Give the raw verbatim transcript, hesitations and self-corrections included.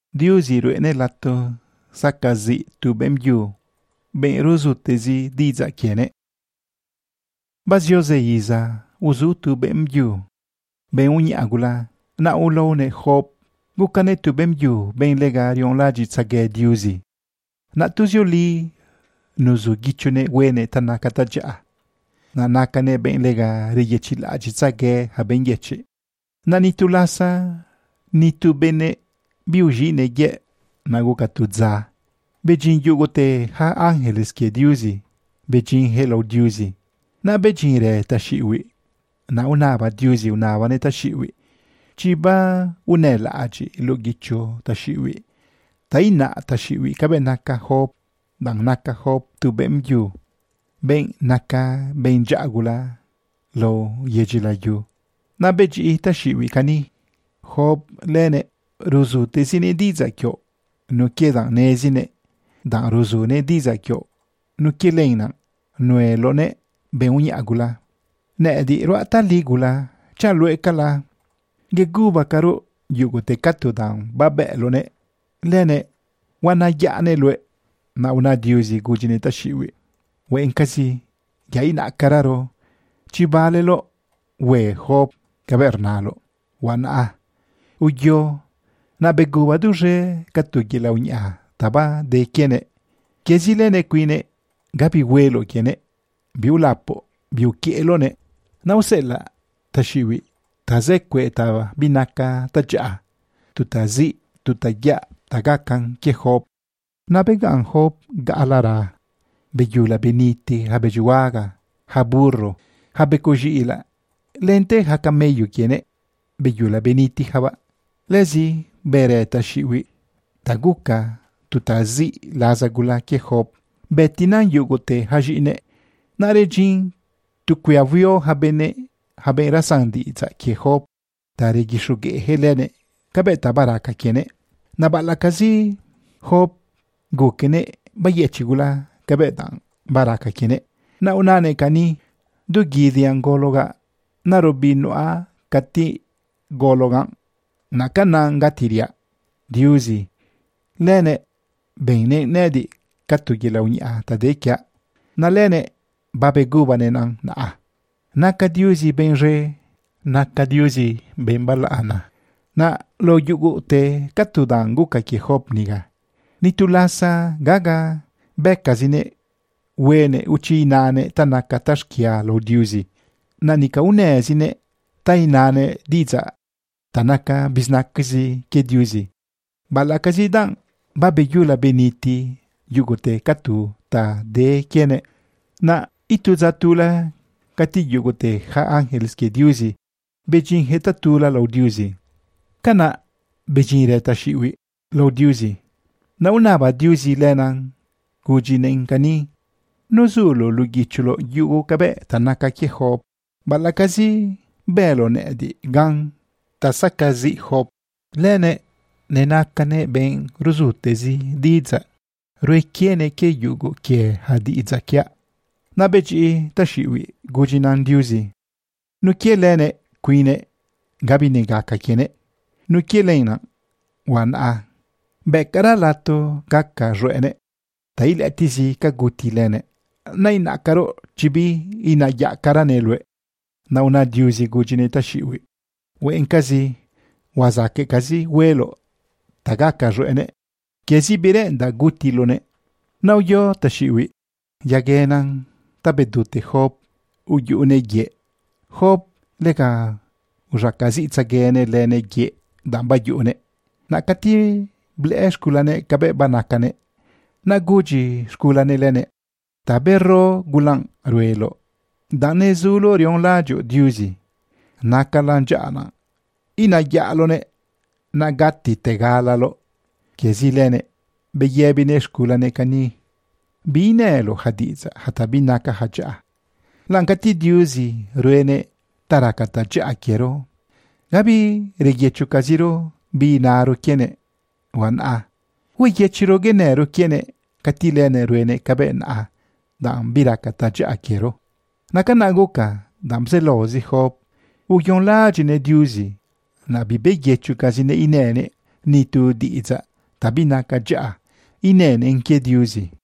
Diusi ruene lato sakazi tu bemju, ben rozutezi diza kiene. Bazioze iza uzu tu bemju, ben unyagula na ulone hop, gukane tu bemju ben legarion laji tsage diusi. Na tuzio li nuzu gichune wene tanaka taja. Na nakane ben lega riyechi laji tsage ha ben yechi. Na nitulasa nitu bene biujine ge naguka tuza. Bejin yugote ha angeles ke diusi. Bejin hello diusi. Na bejin re tashiwi. Na unaba diusi unaba ne tashiwi. Chiba unela aji logicho tashiwi. Taina tashiwi kabe naka hop. Dang naka hop tu bemju. Ben naka ben jagula lo yejila yu. Na beji tashiwi kani. Hop lene ruzu tesine diza kyo. Nukie dang nezine. Dang ruzu ne diza kyo. Nukie leina. Nuelo ne ben unyagula. Ne di ruata ligula. Chalue kala. Geguba karo yugote katu dang babelo ne. Lene wana yane lue. Na una diusi gujine tashiwi. We enkasi ya ina kararo. Chibalelo we hop kabernalo. Wana a. Uyo na beguba duje katugila unya. Taba de kiene. Kezilene kuine gabi welo kiene. Biulapo biukielone. Na usela tashiwi. Tazekwe taba binaka taja. Tutazi tutaya tagakan ke hop. Na began hop gaalara. Beyula beniti habejuaga. Haburro. Habekojila. Lente hakameyu kiene. Beyula beniti haba. Lezi bere tashiwi. Taguka tutazi lazagula ke hop. Betinan yugote hajine. Na rejin tukuavio habene. Haben rasandi za ke hop. Tare gishuge helene. Kabeta baraka kiene. Na balakazi hop. Gukene bayechigula kabetan baraka kiene. Na unane kani dugidian gologa. Na robino a kati gologan. Na kanan gatiria. Diusi. Lene bene nedi katugila unya tadekia. Na lene babe gubane nang na a. Naka diusi ben re. Naka diusi ben balaana. Na lo yugu te katudan guka ki hop niga. Nitulasa gaga beka zine wene uchinane tanaka tashkia lo diusi. Nanika une zine tainane diza tanaka bisnakazi ke diusi. Balakazi dan babe yula beniti yugote katu ta de kiene. Na itu zatula kati yugote ha angeles ke diusi. Bejin hetatula lo diusi. Kana bejin reta shiwi lo diusi. Na unaba diusi lenang kujinen kani. Nuzulo lugichulo yugo kabe tanaka ke hop. Balakazi belo ne di gang. Tasakazi hop. Lene nenakane ben ruzutezi diza. Ruekiene ke yugo ke hadiza kya. Nabeji tashiwi gujinan diusi. Nukie lene kuine gabine gaka kiene. Nukie lena wan a. Bekara lato kaka ruene. Taile atizi kaguti lene. Na inakaro chibi ina yakara nelwe. Na una diusi gujine tashiwi. We enkazi wazake kazi welo. Tagaka ruene. Kezi birenda guti lone. Na uyo tashiwi. Yagenan tabedute hop. Uyu une ye. Hop lega urakazi itzagene lene ye. Damba yune. Nakati ble shkulane kabe banakane. Na guji shkulane lene. Taberro gulang ruelo. Dane zulo rion lajo diusi. Nakalanjana. Ina yalone. Na gatti tegalalo. Kiezi lene. Beyebine shkulane kani. Binelo hadiza hata binaka haja. Lankati diusi ruene tarakata ja kiero. Gabi regiechu kaziro binaro kiene. Wan a. Weyechiro genero kiene. Katilene ruene kabe na a. Dam birakata ja kiero. Nakanagoka dam zelozi hop. Uyon lajine diusi. Na bibeyechu kazine inene. Nitu diiza. tabinaka ja'a, inene inkiediusi.